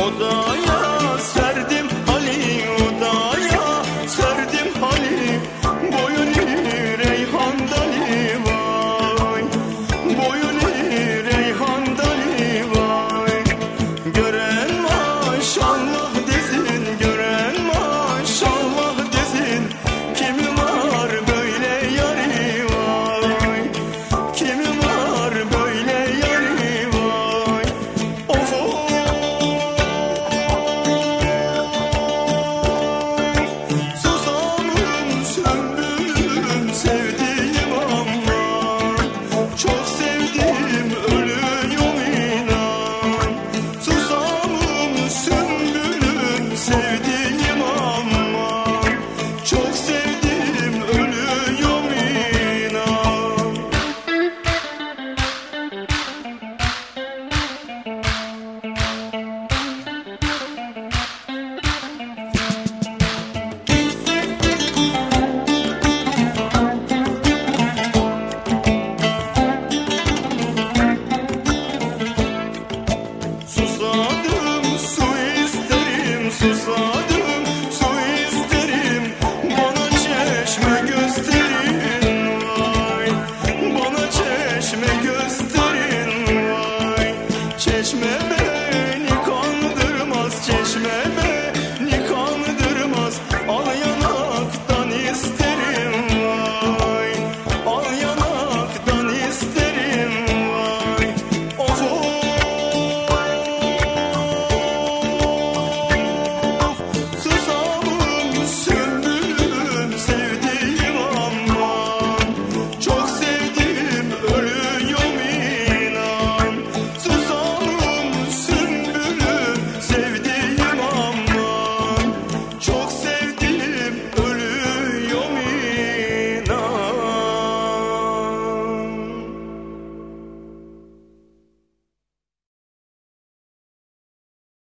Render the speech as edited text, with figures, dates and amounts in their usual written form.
odaya serdim Ali, odaya serdim Ali. Boyunu reyhan dali vay, boyunu reyhan dali vay. Gören maşallah desin, gören maşallah desin. Kimi var böyle yari vay, kimi var böyle yari vay. Of of. Susamım sümbülüm sevdiğim aman, çok sevdim ölüyorum inan. Susamım sümbülüm sevdiğim aman, çok sevdim ölüyorum inan. Susadım su isterim, susadım